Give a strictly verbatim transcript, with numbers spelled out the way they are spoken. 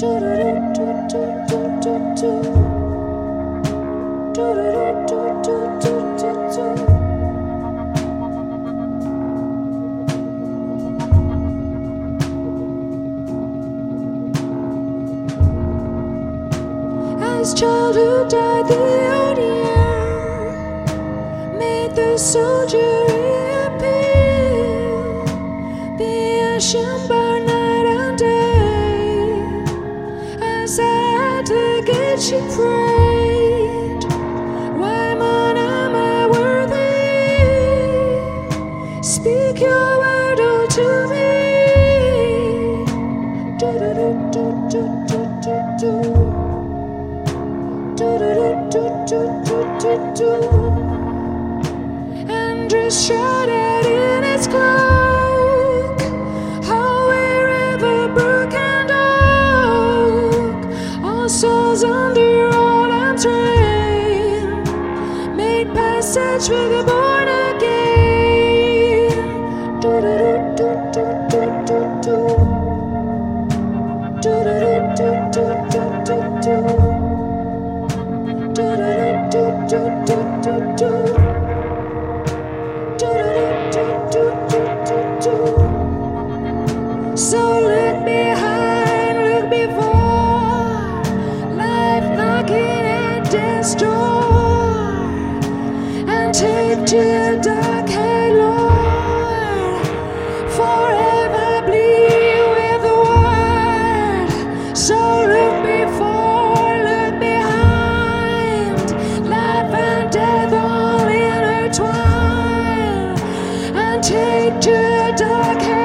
As childhood died, the old year made the soldier reappear. The ocean burned night and day. As at the gate she prayed, why man am I worthy? Speak your word oh, to me. Do do do do do do do. Do do do do do do do. And dress shrouded in its cloak, how wherever brook and oak, all souls under old arms reign, made passage for the born again. Do do do do do do do. Do do do do do do do. Do do do do do do do. Do do do do do do. So look behind, look before, life knocking at death's door, and take to your dark head, Lord, forever bleed with the word. So look before, look behind, life and death all intertwined, and take to your dark head.